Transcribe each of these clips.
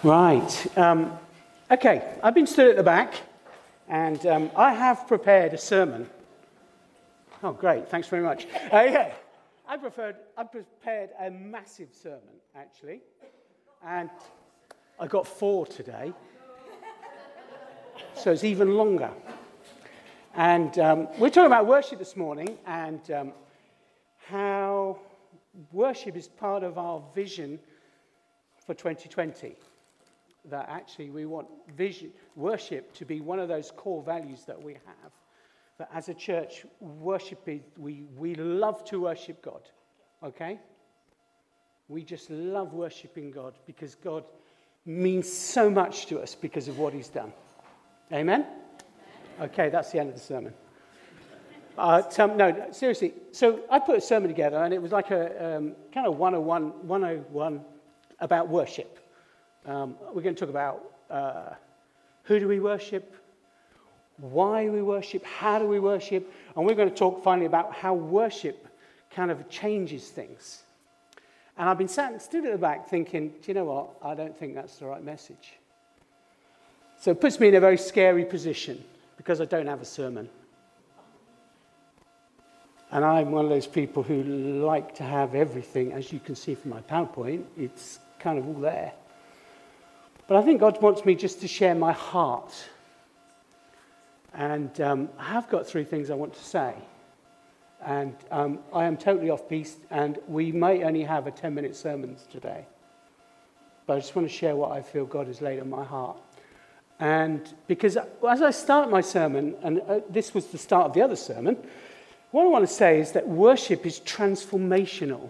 Right. Okay, I've been stood at the back, and I have prepared a sermon. Oh, great. Thanks very much. Yeah, I've prepared a massive sermon, actually, and I got 4 today, so it's even longer. And we're talking about worship this morning, and how worship is part of our vision for 2020. That actually we want worship to be one of those core values that we have. That as a church, we love to worship God, okay? We just love worshiping God because God means so much to us because of what he's done. Amen? Okay, that's the end of the sermon. No, seriously. So I put a sermon together, and it was like a kind of 101 about worship. We're going to talk about who do we worship, why we worship, how do we worship, and we're going to talk finally about how worship kind of changes things. And I've been stood at the back thinking, do you know what? I don't think that's the right message. So it puts me in a very scary position because I don't have a sermon. And I'm one of those people who like to have everything, as you can see from my PowerPoint, it's kind of all there. But I think God wants me just to share my heart. And I have got 3 things I want to say. And I am totally off piste, and we may only have a 10-minute sermon today. But I just want to share what I feel God has laid on my heart. And because as I start my sermon, and this was the start of the other sermon, what I want to say is that worship is transformational.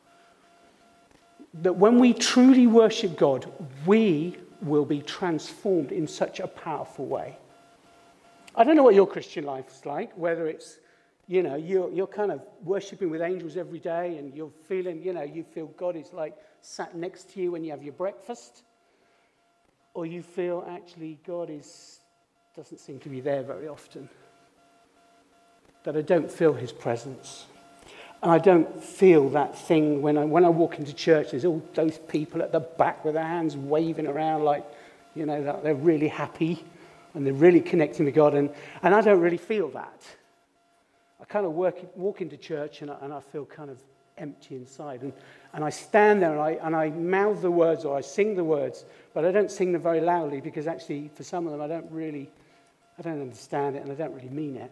That when we truly worship God, we will be transformed in such a powerful way. I don't know what your Christian life is like, whether it's, you're kind of worshiping with angels every day and you're feeling, you feel God is like sat next to you when you have your breakfast, or you feel actually God doesn't seem to be there very often, that I don't feel his presence. And I don't feel that thing when I walk into church, there's all those people at the back with their hands waving around like, that they're really happy and they're really connecting with God. And I don't really feel that. I kind of walk into church and I feel kind of empty inside. And I stand there and I mouth the words or I sing the words, but I don't sing them very loudly because actually for some of them I don't understand it and I don't really mean it.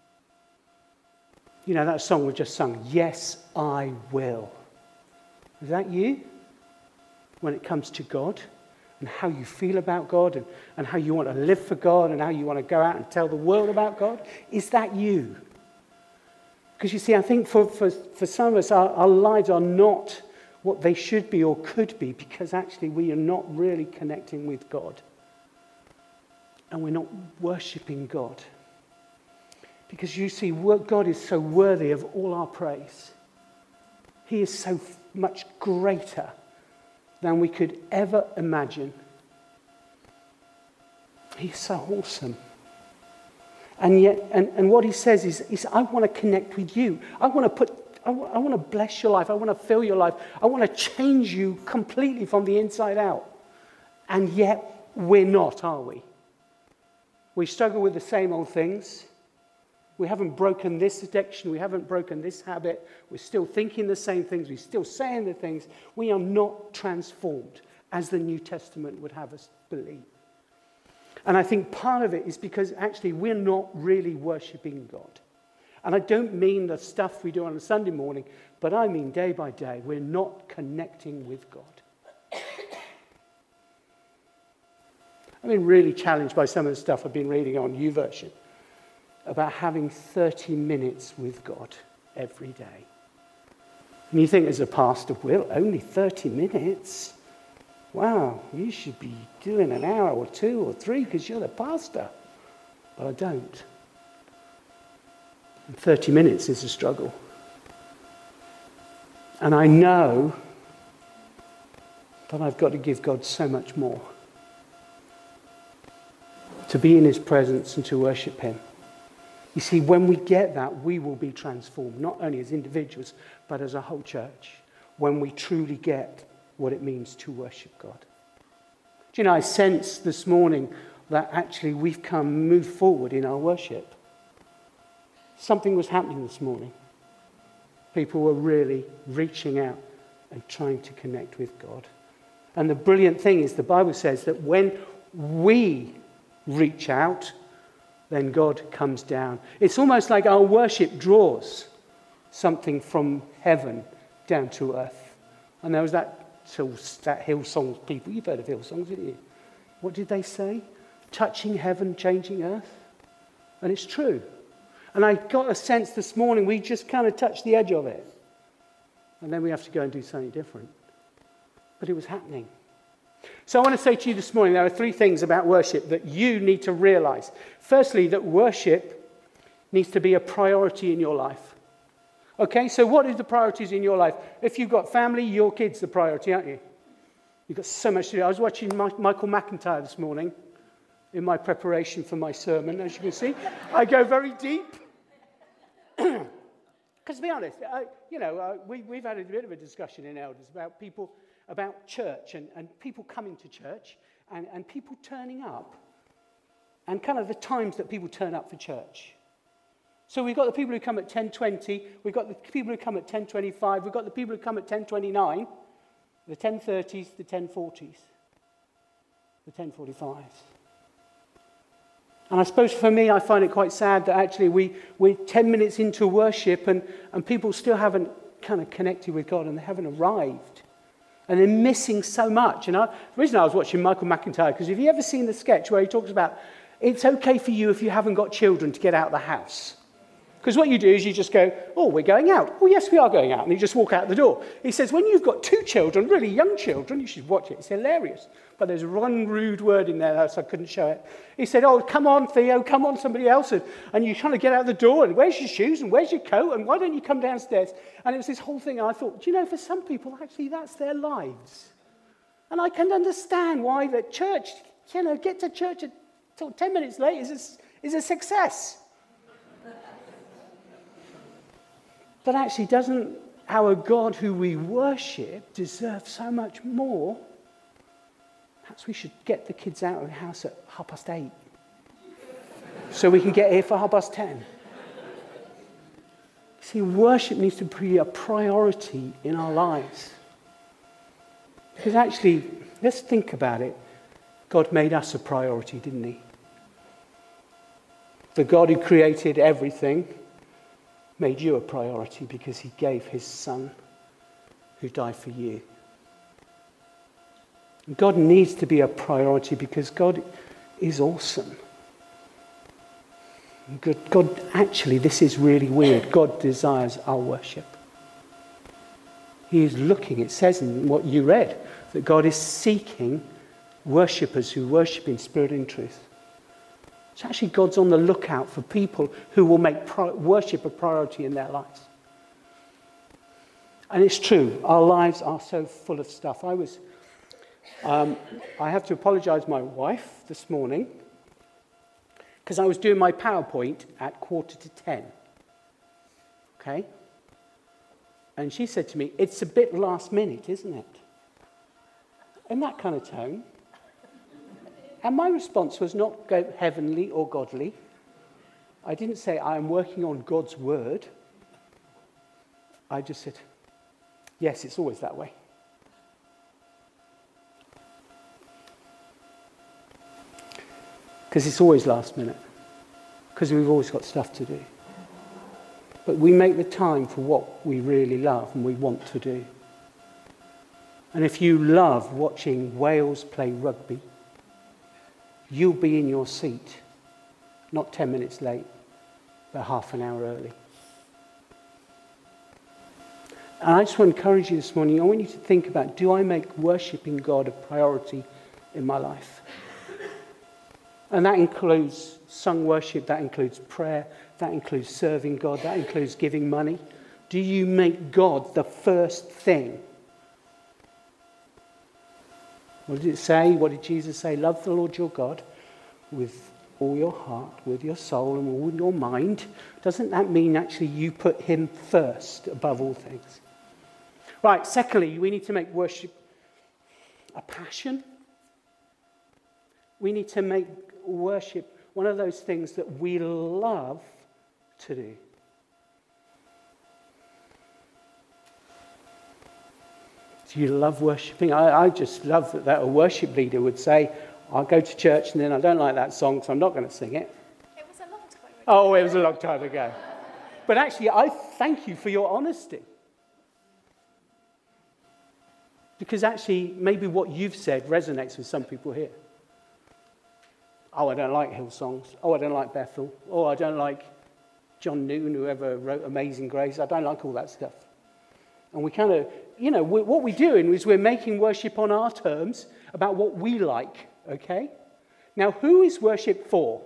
That song we just sung, Yes, I Will. Is that you? When it comes to God and how you feel about God and how you want to live for God and how you want to go out and tell the world about God? Is that you? Because you see, I think for some of us, our lives are not what they should be or could be because actually we are not really connecting with God. And we're not worshipping God. Because you see, God is so worthy of all our praise. He is so much greater than we could ever imagine. He's so awesome. And yet, and what he says is, I want to connect with you. I want to bless your life. I want to fill your life. I want to change you completely from the inside out. And yet, we're not, are we? We struggle with the same old things. We haven't broken this addiction. We haven't broken this habit. We're still thinking the same things. We're still saying the things. We are not transformed as the New Testament would have us believe. And I think part of it is because actually we're not really worshipping God. And I don't mean the stuff we do on a Sunday morning, but I mean day by day, we're not connecting with God. I've been really challenged by some of the stuff I've been reading on YouVersion about having 30 minutes with God every day. And you think as a pastor, well, only 30 minutes? Wow, you should be doing an hour or 2 or 3 because you're the pastor. But I don't. And 30 minutes is a struggle. And I know that I've got to give God so much more. To be in his presence and to worship him. You see, when we get that, we will be transformed, not only as individuals, but as a whole church, when we truly get what it means to worship God. Do you know, I sense this morning that actually we've moved forward in our worship. Something was happening this morning. People were really reaching out and trying to connect with God. And the brilliant thing is the Bible says that when we reach out, then God comes down. It's almost like our worship draws something from heaven down to earth. And there was that Hillsong people. You've heard of Hillsongs, haven't you? What did they say? Touching heaven, changing earth. And it's true. And I got a sense this morning we just kind of touched the edge of it. And then we have to go and do something different. But it was happening. So I want to say to you this morning, there are 3 things about worship that you need to realize. Firstly, that worship needs to be a priority in your life. Okay, so what is the priorities in your life? If you've got family, your kid's the priority, aren't you? You've got so much to do. I was watching Michael McIntyre this morning in my preparation for my sermon. As you can see, I go very deep. Because to be honest, we've had a bit of a discussion in Elders about people, about church and people coming to church and people turning up and kind of the times that people turn up for church. So we've got the people who come at 10:20, we've got the people who come at 10:25, we've got the people who come at 10:29, the 10:30s, the 10:40s, the 10:45s. And I suppose for me, I find it quite sad that actually we're 10 minutes into worship and people still haven't kind of connected with God and they haven't arrived. And they're missing so much. And the reason I was watching Michael McIntyre, because have you ever seen the sketch where he talks about it's okay for you if you haven't got children to get out of the house? Because what you do is you just go, oh, we're going out. Oh, yes, we are going out. And you just walk out the door. He says, when you've got 2 children, really young children, you should watch it. It's hilarious. But there's one rude word in there, so I couldn't show it. He said, oh, come on, Theo, come on, somebody else. And you're trying to get out the door. And where's your shoes? And where's your coat? And why don't you come downstairs? And it was this whole thing. And I thought, do you know, for some people, actually, that's their lives. And I can understand why the church, get to church until 10 minutes late is a success. But actually, doesn't our God who we worship deserve so much more? Perhaps we should get the kids out of the house at 8:30 so we can get here for 10:30. See, worship needs to be a priority in our lives. Because actually, let's think about it. God made us a priority, didn't he? The God who created everything made you a priority because he gave his son who died for you. God needs to be a priority because God is awesome. God, actually, this is really weird. God desires our worship. He is looking, it says in what you read, that God is seeking worshippers who worship in spirit and truth. So actually, God's on the lookout for people who will make worship a priority in their lives. And it's true, our lives are so full of stuff. I have to apologize to my wife this morning because I was doing my PowerPoint at 9:45. Okay? And she said to me, it's a bit last minute, isn't it? In that kind of tone. And my response was not go heavenly or godly. I didn't say I am working on God's word. I just said, yes, it's always that way. Because it's always last minute. Because we've always got stuff to do. But we make the time for what we really love and we want to do. And if you love watching Wales play rugby, you'll be in your seat, not 10 minutes late, but half an hour early. And I just want to encourage you this morning, I want you to think about, do I make worshiping God a priority in my life? And that includes sung worship, that includes prayer, that includes serving God, that includes giving money. Do you make God the first thing? What did it say? What did Jesus say? Love the Lord your God with all your heart, with your soul, and all your mind. Doesn't that mean actually you put him first above all things? Right, secondly, we need to make worship a passion. We need to make worship one of those things that we love to do. Do you love worshiping? I just love that a worship leader would say, I'll go to church and then I don't like that song, so I'm not going to sing it. It was a long time ago. Oh, it was a long time ago. But actually, I thank you for your honesty. Because actually, maybe what you've said resonates with some people here. Oh, I don't like Hillsongs. Oh, I don't like Bethel. Oh, I don't like John Newton, whoever wrote Amazing Grace. I don't like all that stuff. And we kind of, what we're doing is we're making worship on our terms about what we like, okay? Now, who is worship for?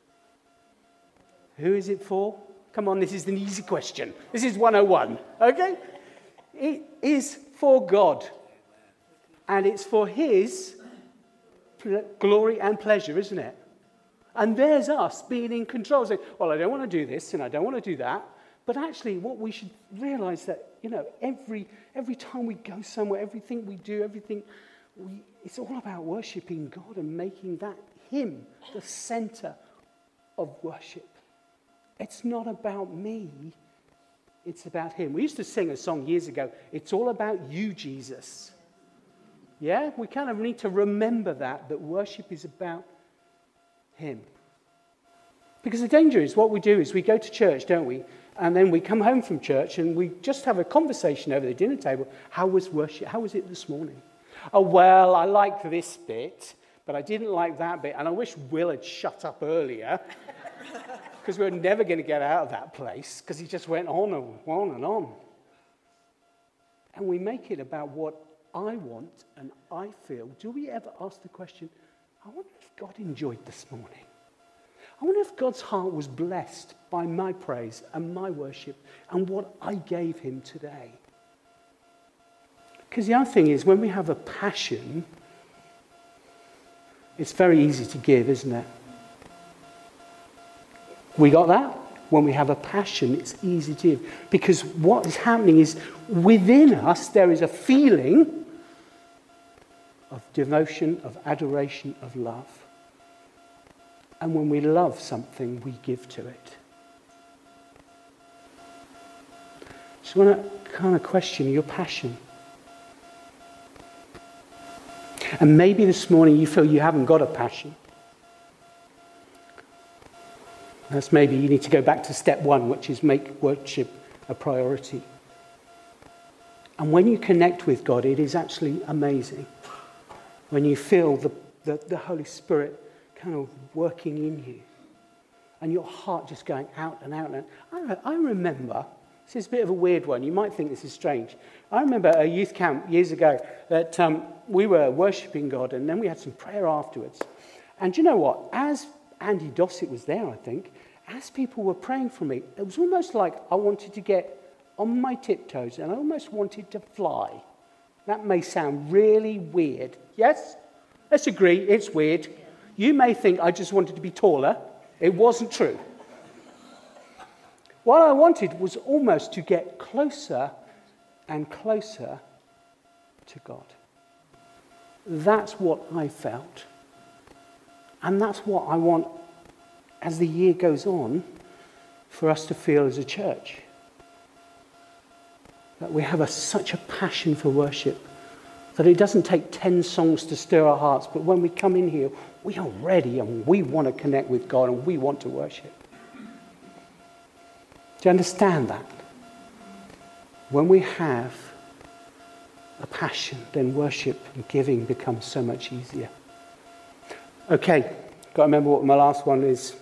Who is it for? Come on, this is an easy question. This is 101, okay? It is for God. And it's for his glory and pleasure, isn't it? And there's us being in control, saying, well, I don't want to do this and I don't want to do that. But actually, what we should realize that, every time we go somewhere, everything we do, it's all about worshiping God and making that him the center of worship. It's not about me. It's about him. We used to sing a song years ago, it's all about you, Jesus. Yeah, we kind of need to remember that worship is about him. Because the danger is what we do is we go to church, don't we? And then we come home from church and we just have a conversation over the dinner table. How was worship? How was it this morning? Oh, well, I liked this bit, but I didn't like that bit. And I wish Will had shut up earlier because we were never going to get out of that place because he just went on and on and on. And we make it about what I want and I feel. Do we ever ask the question, I wonder if God enjoyed this morning? I wonder if God's heart was blessed by my praise and my worship and what I gave him today. Because the other thing is, when we have a passion, it's very easy to give, isn't it? We got that? When we have a passion, it's easy to give. Because what is happening is, within us, there is a feeling of devotion, of adoration, of love. And when we love something, we give to it. So I want to kind of question your passion. And maybe this morning you feel you haven't got a passion. That's maybe you need to go back to step one, which is make worship a priority. And when you connect with God, it is actually amazing. When you feel the Holy Spirit kind of working in you. And your heart just going out and out. And I remember, this is a bit of a weird one. You might think this is strange. I remember a youth camp years ago that we were worshipping God and then we had some prayer afterwards. And do you know what? As Andy Dossett was there, I think, as people were praying for me, it was almost like I wanted to get on my tiptoes and I almost wanted to fly. That may sound really weird. Yes? Let's agree, it's weird. You may think I just wanted to be taller. It wasn't true. What I wanted was almost to get closer and closer to God. That's what I felt. And that's what I want, as the year goes on, for us to feel as a church. That we have such a passion for worship that it doesn't take 10 songs to stir our hearts, but when we come in here, we are ready and we want to connect with God and we want to worship. Do you understand that? When we have a passion, then worship and giving becomes so much easier. Okay, got to remember what my last one is.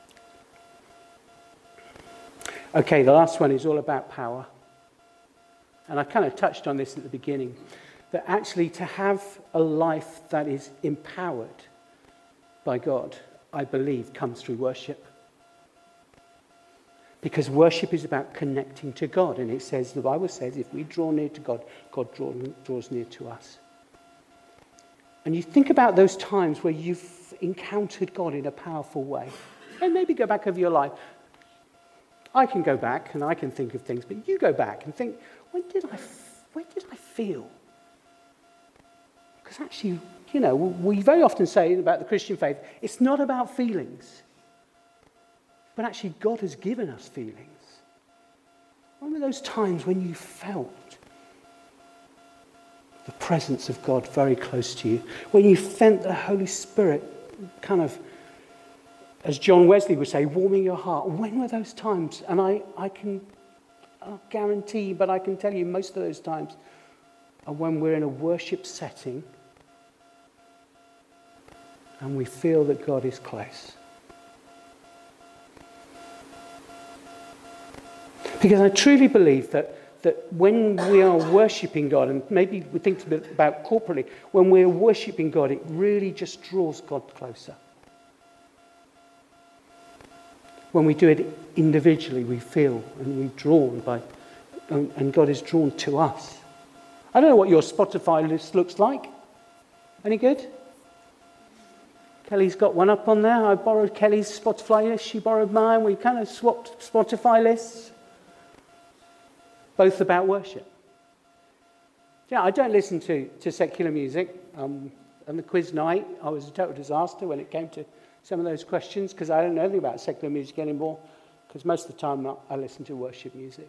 Okay, the last one is all about power. And I kind of touched on this at the beginning. That actually to have a life that is empowered by God, I believe, comes through worship. Because worship is about connecting to God. And it says, the Bible says, if we draw near to God, God draws near to us. And you think about those times where you've encountered God in a powerful way. And maybe go back over your life. I can go back and I can think of things, but you go back and think, when did I feel? Because actually, we very often say about the Christian faith, it's not about feelings. But actually, God has given us feelings. When were those times when you felt the presence of God very close to you? When you felt the Holy Spirit kind of, as John Wesley would say, warming your heart. When were those times? And I can't guarantee, but I can tell you most of those times are when we're in a worship setting and we feel that God is close. Because I truly believe that when we are worshipping God, and maybe we think a bit about corporately, when we're worshipping God, it really just draws God closer. When we do it individually, we feel and we're drawn by, and God is drawn to us. I don't know what your Spotify list looks like. Any good? Kelly's got one up on there. I borrowed Kelly's Spotify list. She borrowed mine. We kind of swapped Spotify lists. Both about worship. Yeah, I don't listen to secular music. On the quiz night, I was a total disaster when it came to some of those questions because I don't know anything about secular music anymore because most of the time I listen to worship music.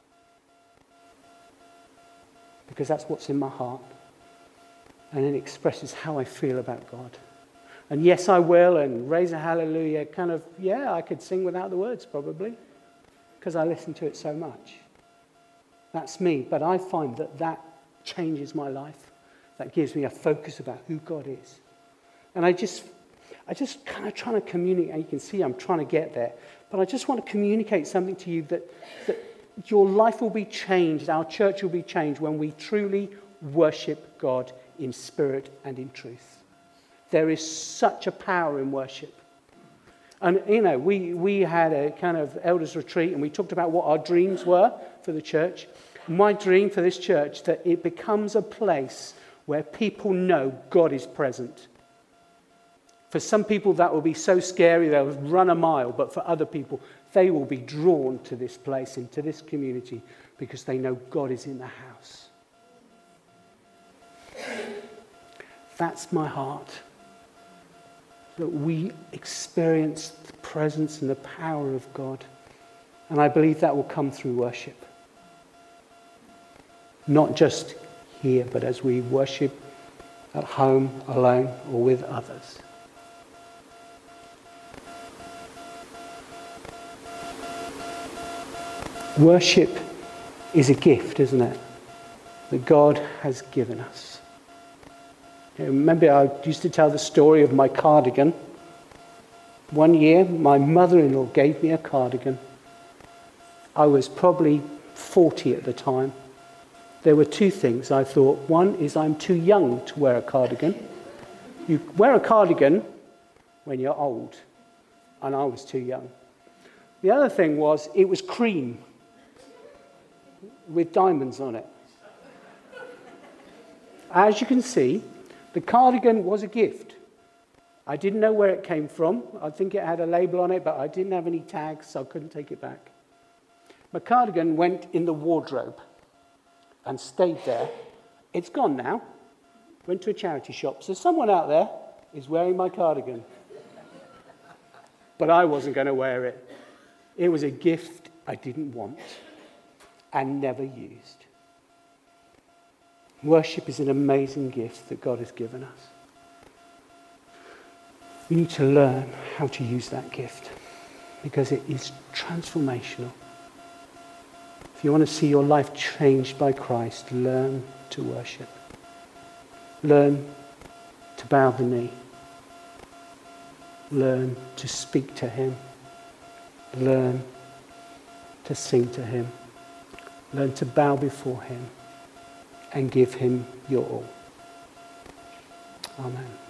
Because that's what's in my heart. And it expresses how I feel about God. And yes, I will, and raise a hallelujah, I could sing without the words probably because I listen to it so much. That's me, but I find that changes my life. That gives me a focus about who God is. And I just kind of trying to communicate, and you can see I'm trying to get there, but I just want to communicate something to you that your life will be changed, our church will be changed when we truly worship God in spirit and in truth. There is such a power in worship. And, we had a kind of elders retreat and we talked about what our dreams were for the church. My dream for this church, that it becomes a place where people know God is present. For some people that will be so scary they'll run a mile, but for other people they will be drawn to this place, into this community, because they know God is in the house. That's my heart. That we experience the presence and the power of God. And I believe that will come through worship. Not just here, but as we worship at home, alone, or with others. Worship is a gift, isn't it? That God has given us. Remember, I used to tell the story of my cardigan. One year, my mother-in-law gave me a cardigan. I was probably 40 at the time. There were two things I thought. One is I'm too young to wear a cardigan. You wear a cardigan when you're old, and I was too young. The other thing was it was cream with diamonds on it. As you can see, the cardigan was a gift. I didn't know where it came from. I think it had a label on it, but I didn't have any tags, so I couldn't take it back. My cardigan went in the wardrobe and stayed there. It's gone now. Went to a charity shop. So someone out there is wearing my cardigan. But I wasn't going to wear it. It was a gift I didn't want and never used. Worship is an amazing gift that God has given us. We need to learn how to use that gift because it is transformational. If you want to see your life changed by Christ, learn to worship. Learn to bow the knee. Learn to speak to him. Learn to sing to him. Learn to bow before him and give him your all. Amen.